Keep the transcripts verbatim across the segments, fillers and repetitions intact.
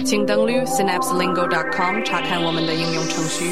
请登录 synapse lingo dot com 查看我们的应用程序。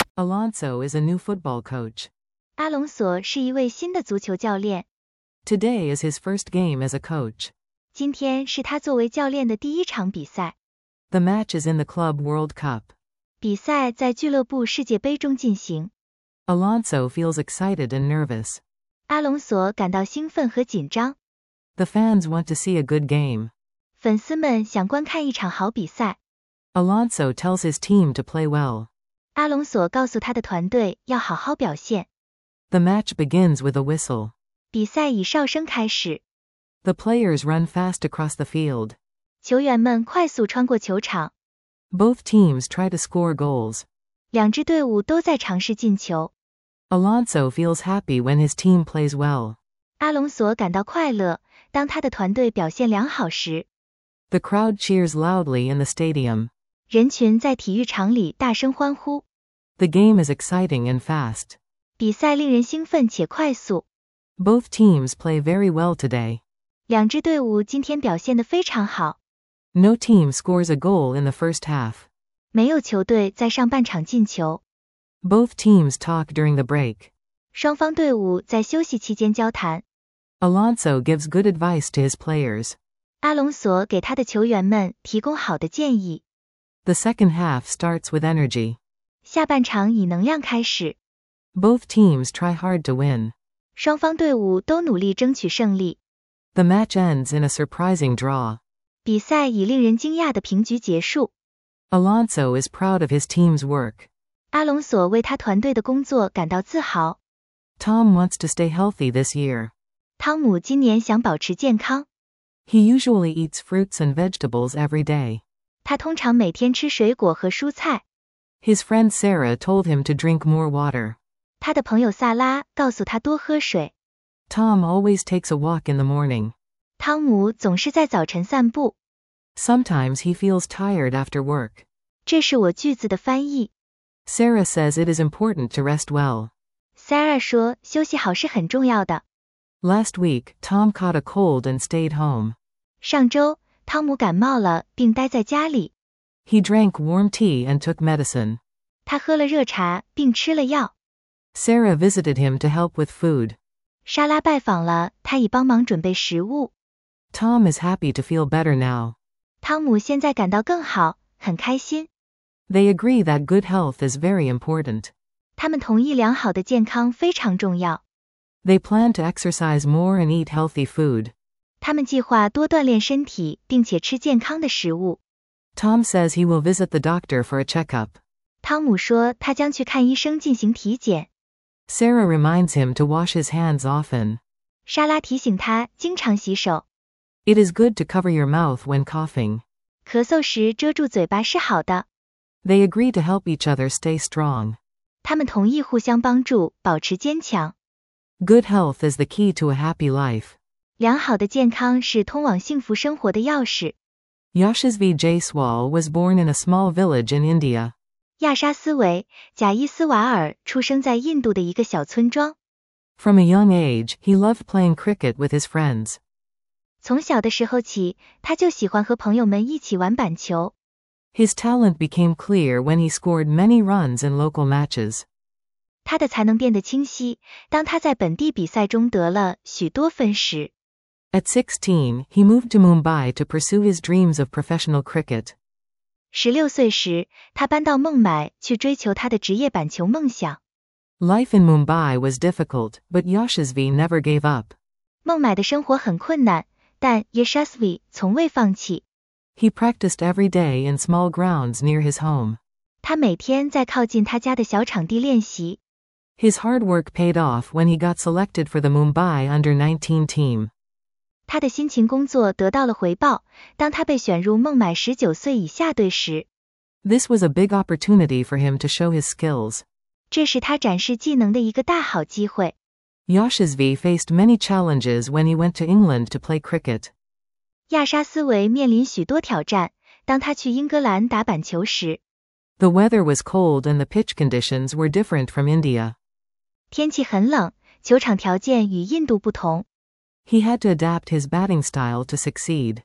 Alonso is a new football coach. 阿隆索是一位新的足球教练。 Today is his first game as a coach. 今天是他作为教练的第一场比赛。 The match is in the Club World Cup. 比赛在俱乐部世界杯中进行。 Alonso feels excited and nervous. 阿隆索感到兴奋和紧张。 The fans want to see a good game. 粉丝们想观看一场好比赛。 Alonso tells his team to play well. 阿隆索告诉他的团队要好好表现。 The match begins with a whistle. 比赛以哨声开始。 The players run fast across the field. 球员们快速穿过球场。 Both teams try to score goals. 两支队伍都在尝试进球。 Alonso feels happy when his team plays well. 阿隆索感到快乐，当他的团队表现良好时。 The crowd cheers loudly in the stadium. 人群在体育场里大声欢呼。 The game is exciting and fast. 比赛令人兴奋且快速。 Both teams play very well today. 两支队伍今天表现得非常好。 No team scores a goal in the first half. 没有球队在上半场进球。 Both teams talk during the break. 双方队伍在休息期间交谈。 Alonso gives good advice to his players. 阿隆索给他的球员们提供好的建议。 The second half starts with energy. 下半场以能量开始。 Both teams try hard to win. 双方队伍都努力争取胜利。 The match ends in a surprising draw. 比赛以令人惊讶的平局结束。 Alonso is proud of his team's work. 阿隆索为他团队的工作感到自豪。 Tom wants to stay healthy this year. 汤姆今年想保持健康。 He usually eats fruits and vegetables every day. 他通常每天吃水果和蔬菜。 His friend Sarah told him to drink more water. 他的朋友萨拉告诉他多喝水。 Tom always takes a walk in the morning. 汤姆总是在早晨散步。 Sometimes he feels tired after work. 这是我句子的翻译。 Sarah says it is important to rest well. Sarah 说，休息好是很重要的。 Last week, Tom caught a cold and stayed home. 上周，汤姆感冒了，并待在家里。 He drank warm tea and took medicine. 他喝了热茶，并吃了药。 Sarah visited him to help with food. 莎拉拜访了他，以帮忙准备食物。 Tom is happy to feel better now. 汤姆现在感到更好，很开心。 They agree that good health is very important. 他们同意良好的健康非常重要。 They plan to exercise more and eat healthy food. 他们计划多锻炼身体，并且吃健康的食物。 Tom says he will visit the doctor for a checkup. 汤姆说他将去看医生进行体检。 Sarah reminds him to wash his hands often. 莎拉提醒他经常洗手。 It is good to cover your mouth when coughing. 咳嗽时遮住嘴巴是好的。 They agree to help each other stay strong. 他们同意互相帮助，保持坚强。 Good health is the key to a happy life. 良好的健康是通往幸福生活的钥匙。 Yashasvi Jaiswal was born in a small village in India. 亚沙斯维·贾伊斯瓦尔出生在印度的一个小村庄。 From a young age, he loved playing cricket with his friends. 从小的时候起，他就喜欢和朋友们一起玩板球。 His talent became clear when he scored many runs in local matches. 他的才能变得清晰，当他在本地比赛中得了许多分时。 At sixteen, he moved to Mumbai to pursue his dreams of professional cricket. 十六岁时，他搬到孟买去追求他的职业板球梦想。 Life in Mumbai was difficult, but Yashasvi never gave up. 孟买的生活很困难，但 Yashasvi 从未放弃。 He practiced every day in small grounds near his home. 他每天在靠近他家的小场地练习。 His hard work paid off when he got selected for the Mumbai under nineteen team. 他的辛勤工作得到了回报，当他被选入孟买十九岁以下队时。 This was a big opportunity for him to show his skills. 这是他展示技能的一个大好机会。 Yashasvi faced many challenges when he went to England to play cricket. 亚沙斯维面临许多挑战，当他去英格兰打板球时。 The weather was cold and the pitch conditions were different from India. 天气很冷，球场条件与印度不同。 He had to adapt his batting style to succeed.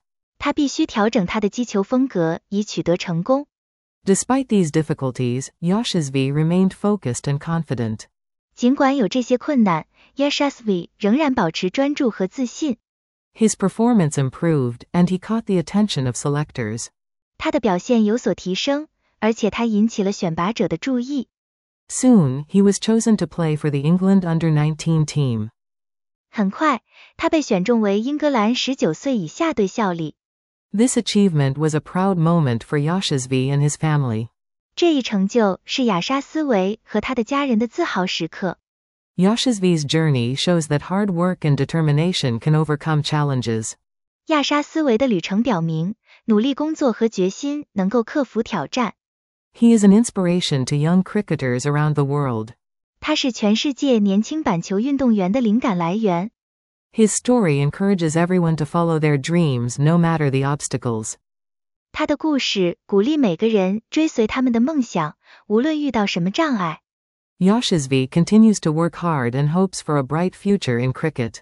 他必须调整他的击球风格以取得成功。 Despite these difficulties, Yashasvi remained focused and confident. 尽管有这些困难 ，Yashasvi 仍然保持专注和自信。 His performance improved, and he caught the attention of selectors. 他的表现有所提升，而且他引起了选拔者的注意。 Soon, he was chosen to play for the England under nineteen team. 很快，他被选中为英格兰十九岁以下队效力。 This achievement was a proud moment for Yashasvi and his family. 这一成就是亚沙斯维和他的家人的自豪时刻。 Yashasvi's journey shows that hard work and determination can overcome challenges. 亚沙斯维的旅程表明，努力工作和决心能够克服挑战。 He is an inspiration to young cricketers around the world. 他是全世界年轻板球运动员的灵感来源。 His story encourages everyone to follow their dreams no matter the obstacles. 他的故事鼓励每个人追随他们的梦想，无论遇到什么障碍。 Yashasvi continues to work hard and hopes for a bright future in cricket.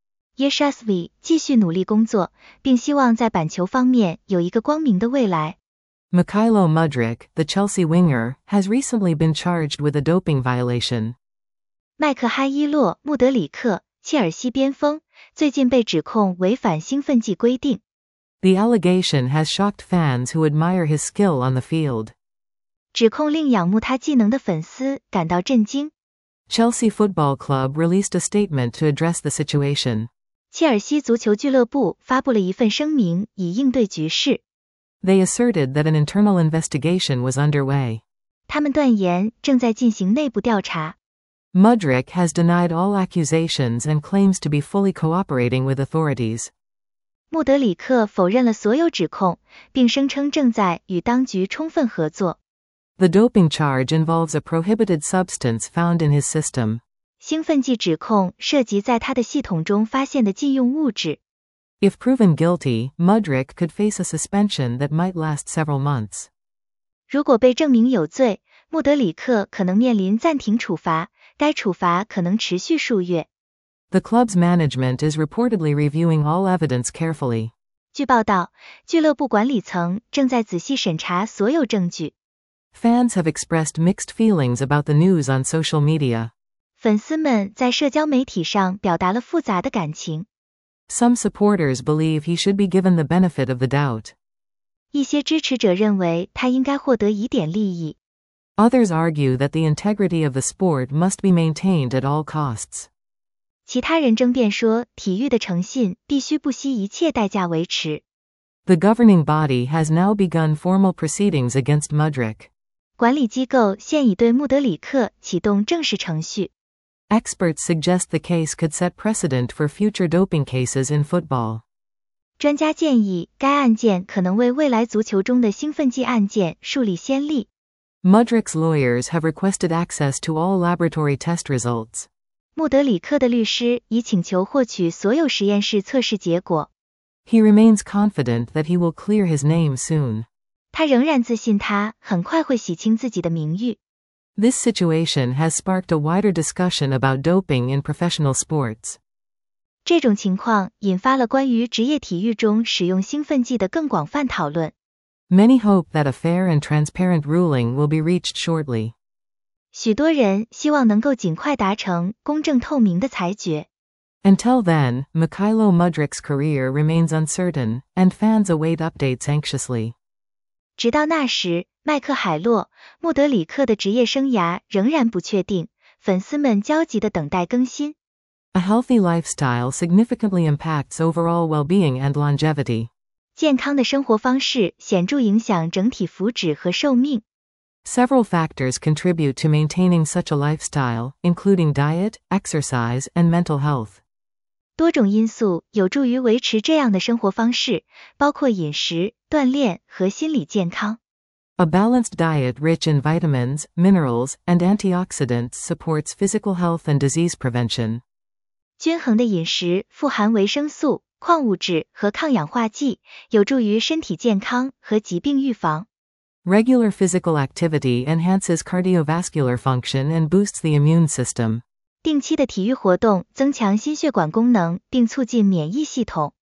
Yashasvi 继续努力工作，并希望在板球方面有一个光明的未来。 Mykhailo Mudryk, the Chelsea winger, has recently been charged with a doping violation. 麦克哈伊洛·穆德里克，切尔西边锋，最近被指控违反兴奋剂规定。 The allegation has shocked fans who admire his skill on the field. 指控令仰慕他技能的粉丝感到震惊。 Chelsea Football Club released a statement to address the situation. 切尔西足球俱乐部发布了一份声明，以应对局势。 They asserted that an internal investigation was underway. 他们断言正在进行内部调查。 Mudryk has denied all accusations and claims to be fully cooperating with authorities. 穆德里克否认了所有指控，并声称正在与当局充分合作。 The doping charge involves a prohibited substance found in his system. 兴奋剂指控涉及在他的系统中发现的禁用物质。 If proven guilty, Mudryk could face a suspension that might last several months. 如果被证明有罪，穆德里克可能面临暂停处罚，该处罚可能持续数月。 The club's management is reportedly reviewing all evidence carefully. 据报道，俱乐部管理层正在仔细审查所有证据。 Fans have expressed mixed feelings about the news on social media. 粉丝们在社交媒体上表达了复杂的感情。 Some supporters believe he should be given the benefit of the doubt. 一些支持者认为他应该获得一点利益。 Others argue that the integrity of the sport must be maintained at all costs. 其他人争辩说，体育的诚信必须不惜一切代价维持。 The governing body has now begun formal proceedings against Mudryk. 管理机构现已对穆德里克启动正式程序。 Experts suggest the case could set precedent for future doping cases in football. 专家建议，该案件可能为未来足球中的兴奋剂案件树立先例。 Mudryk's lawyers have requested access to all laboratory test results. 穆德里克的律师已请求获取所有实验室测试结果。 He remains confident that he will clear his name soon. 他仍然自信他很快会洗清自己的名誉。 This situation has sparked a wider discussion about doping in professional sports. 这种情况引发了关于职业体育中使用兴奋剂的更广泛讨论。 Many hope that a fair and transparent ruling will be reached shortly. 许多人希望能够尽快达成公正透明的裁决。 Until then, Mykhailo Mudryk's career remains uncertain, and fans await updates anxiously. 直到那时，麦克海洛·穆德里克的职业生涯仍然不确定，粉丝们焦急地等待更新。 A healthy lifestyle significantly impacts overall well-being and longevity. 健康的生活方式显著影响整体福祉和寿命。 Several factors contribute to maintaining such a lifestyle, including diet, exercise, and mental health. 多种因素有助于维持这样的生活方式，包括饮食、锻炼和心理健康。 A balanced diet rich in vitamins, minerals, and antioxidants supports physical health and disease prevention. 均衡的饮食富含维生素、矿物质和抗氧化剂，有助于身体健康和疾病预防。 Regular physical activity enhances cardiovascular function and boosts the immune system. 定期的体育活动增强心血管功能，并促进免疫系统。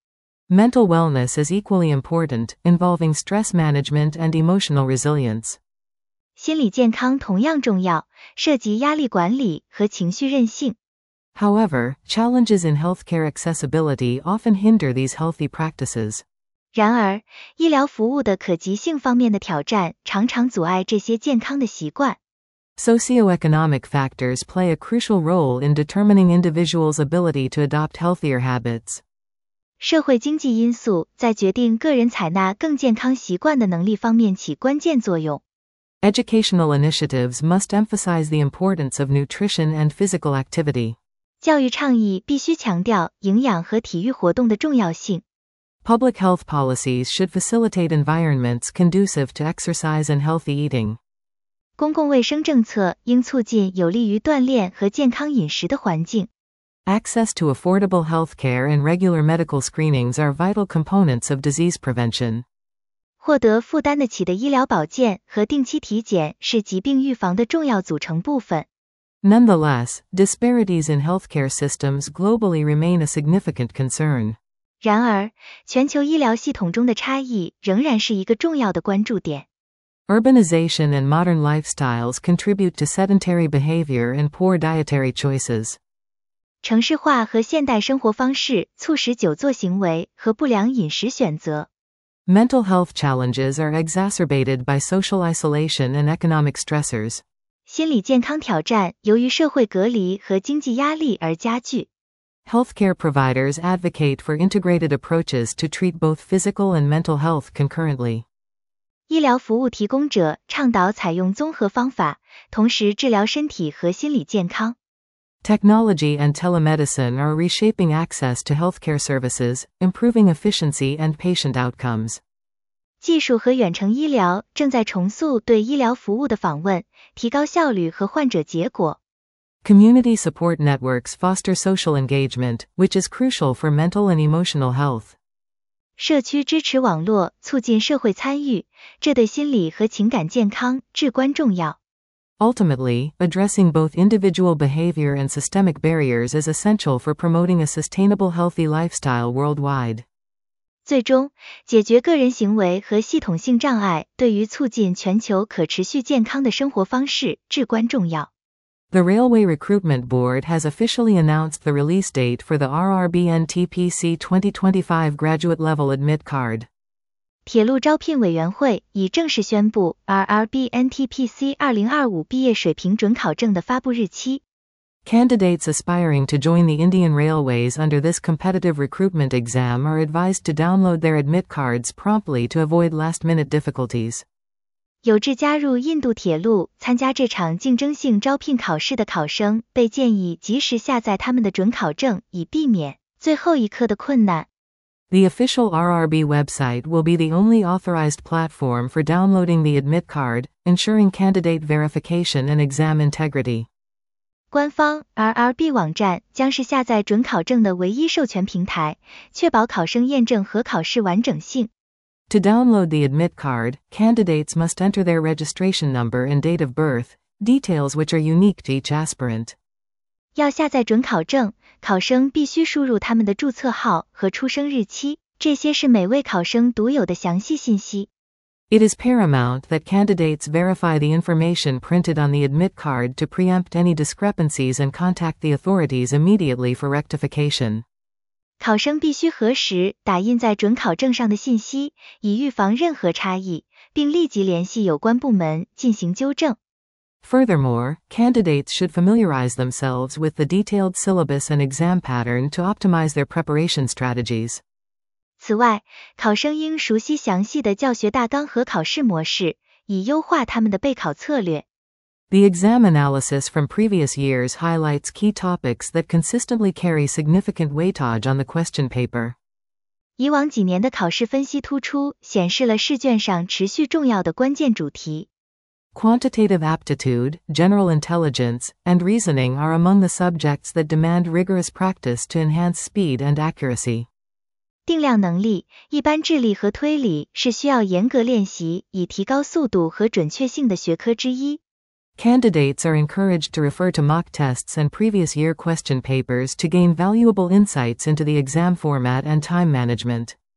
Mental wellness is equally important, involving stress management and emotional resilience. 心理健康同样重要，涉及压力管理和情绪韧性。 However, challenges in healthcare accessibility often hinder these healthy practices. 然而，医疗服务的可及性方面的挑战常常阻碍这些健康的习惯。 Socioeconomic factors play a crucial role in determining individuals' ability to adopt healthier habits. 社会经济因素在决定个人采纳更健康习惯的能力方面起关键作用。 Educational initiatives must emphasize the importance of nutrition and physical activity. 教育倡议必须强调营养和体育活动的重要性。 Public health policies should facilitate environments conducive to exercise and healthy eating. 公共卫生政策应促进有利于锻炼和健康饮食的环境。 Access to affordable healthcare and regular medical screenings are vital components of disease prevention. 获得负担得起的医疗保健和定期体检是疾病预防的重要组成部分。 Nonetheless, disparities in healthcare systems globally remain a significant concern. 然而，全球医疗系统中的差异仍然是一个重要的关注点。 Urbanization and modern lifestyles contribute to sedentary behavior and poor dietary choices. 城市化和现代生活方式促使久坐行为和不良饮食选择。 Mental health challenges are exacerbated by social isolation and economic stressors. 心理健康挑战由于社会隔离和经济压力而加剧。 Healthcare providers advocate for integrated approaches to treat both physical and mental health concurrently. 医疗服务提供者倡导采用综合方法，同时治疗身体和心理健康。 Technology and telemedicine are reshaping access to healthcare services, improving efficiency and patient outcomes. 技术和远程医疗正在重塑对医疗服务的访问，提高效率和患者结果。 Community support networks foster social engagement, which is crucial for mental and emotional health. 社区支持网络促进社会参与，这对心理和情感健康至关重要。 Ultimately, addressing both individual behavior and systemic barriers is essential for promoting a sustainable healthy lifestyle worldwide. 最终，解决个人行为和系统性障碍对于促进全球可持续健康的生活方式至关重要。 The Railway Recruitment Board has officially announced the release date for the R R B N T P C twenty twenty-five Graduate Level Admit Card. 铁路招聘委员会已正式宣布 R R B N T P C 二零二五毕业水平准考证的发布日期。 Candidates aspiring to join the Indian Railways under this competitive recruitment exam are advised to download their admit cards promptly to avoid last-minute difficulties. 有志加入印度铁路参加这场竞争性招聘考试的考生被建议及时下载他们的准考证，以避免最后一刻的困难。 The official R R B website will be the only authorized platform for downloading the admit card, ensuring candidate verification and exam integrity. 官方 R R B 网站将是下载准考证的唯一授权平台，确保考生验证和考试完整性。 To download the admit card, candidates must enter their registration number and date of birth, details which are unique to each aspirant. 要下载准考证，考生必须输入他们的注册号和出生日期，这些是每位考生独有的详细信息。 It is paramount that candidates verify the information printed on the admit card to preempt any discrepancies and contact the authorities immediately for rectification. 考生必须核实打印在准考证上的信息，以预防任何差异，并立即联系有关部门进行纠正。 Furthermore, candidates should familiarize themselves with the detailed syllabus and exam pattern to optimize their preparation strategies. 此外，考生应熟悉详细的教学大纲和考试模式，以优化他们的备考策略。 The exam analysis from previous years highlights key topics that consistently carry significant weightage on the question paper. 以往几年的考试分析突出，显示了试卷上持续重要的关键主题。 Quantitative aptitude, general intelligence, and reasoning are among the subjects that demand rigorous practice to enhance speed and accuracy. 定量能力、一般智力和推理是需要严格练习以提高速度和准确性的学科之一。 Candidates are encouraged to refer to mock tests and previous year question papers to gain valuable insights into the exam format and time management.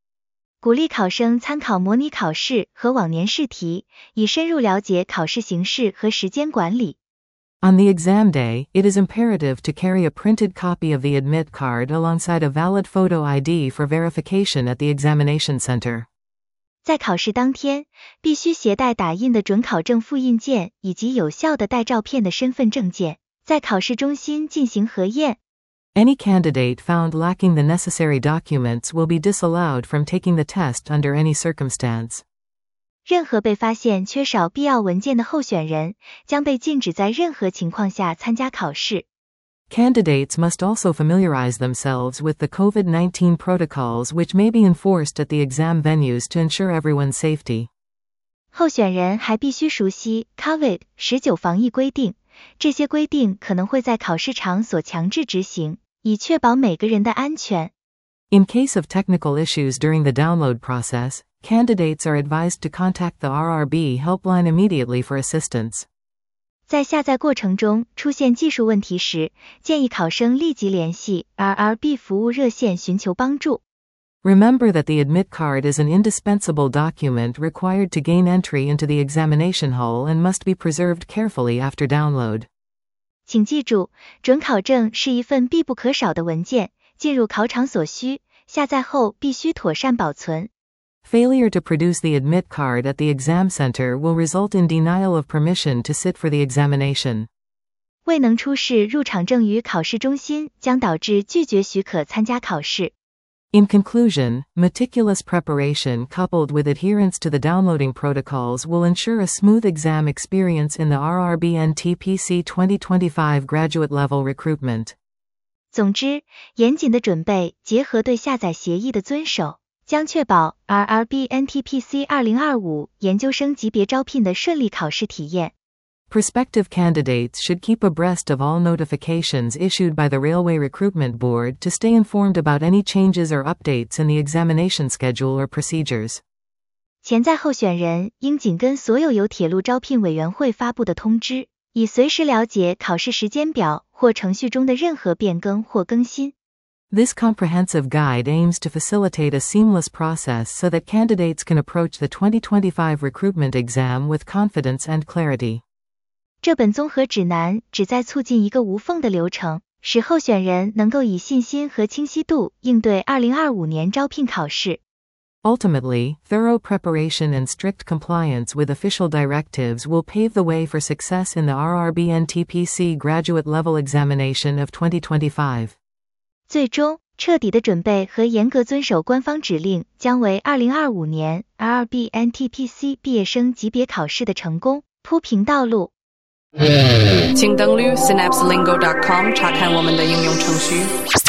鼓励考生参考模拟考试和往年试题，以深入了解考试形式和时间管理。 On the exam day, it is imperative to carry a printed copy of the admit card alongside a valid photo I D for verification at the examination center. 在考试当天，必须携带打印的准考证复印件以及有效的带照片的身份证件，在考试中心进行核验。 Any candidate found lacking the necessary documents will be disallowed from taking the test under any circumstance. 任何被发现缺少必要文件的候选人，将被禁止在任何情况下参加考试。 Candidates must also familiarize themselves with the COVID nineteen protocols which may be enforced at the exam venues to ensure everyone's safety. 候选人还必须熟悉 COVID 十九 防疫规定，这些规定可能会在考试场所强制执行，以确保每个人的安全。 In case of technical issues during the download process, candidates are advised to contact the R R B helpline immediately for assistance. 在下载过程中出现技术问题时，建议考生立即联系 R R B 服务热线寻求帮助。 Remember that the admit card is an indispensable document required to gain entry into the examination hall and must be preserved carefully after download. 请记住，准考证是一份必不可少的文件，进入考场所需，下载后必须妥善保存。 Failure to produce the admit card at the exam center will result in denial of permission to sit for the examination. 未能出示入场证于考试中心，将导致拒绝许可参加考试。 In conclusion, meticulous preparation coupled with adherence to the downloading protocols will ensure a smooth exam experience in the R R B N T P C twenty twenty-five graduate level recruitment. 总之，严谨的准备结合对下载协议的遵守，将确保 R R B N T P C 二零二五研究生级别招聘的顺利考试体验。 Prospective candidates should keep abreast of all notifications issued by the Railway Recruitment Board to stay informed about any changes or updates in the examination schedule or procedures. 潜在候选人应紧跟所有由铁路招聘委员会发布的通知，以随时了解考试时间表或程序中的任何变更或更新。 This comprehensive guide aims to facilitate a seamless process so that candidates can approach the twenty twenty-five recruitment exam with confidence and clarity. 这本综合指南旨在促进一个无缝的流程，使候选人能够以信心和清晰度应对二零二五年招聘考试。 Ultimately, thorough preparation and strict compliance with official directives will pave the way for success in the R R B N T P C graduate level examination of twenty twenty-five. 最终，彻底的准备和严格遵守官方指令将为二零二五年 R R B N T P C 毕业生级别考试的成功铺平道路。 请登录 synapse lingo dot com 查看我们的应用程序。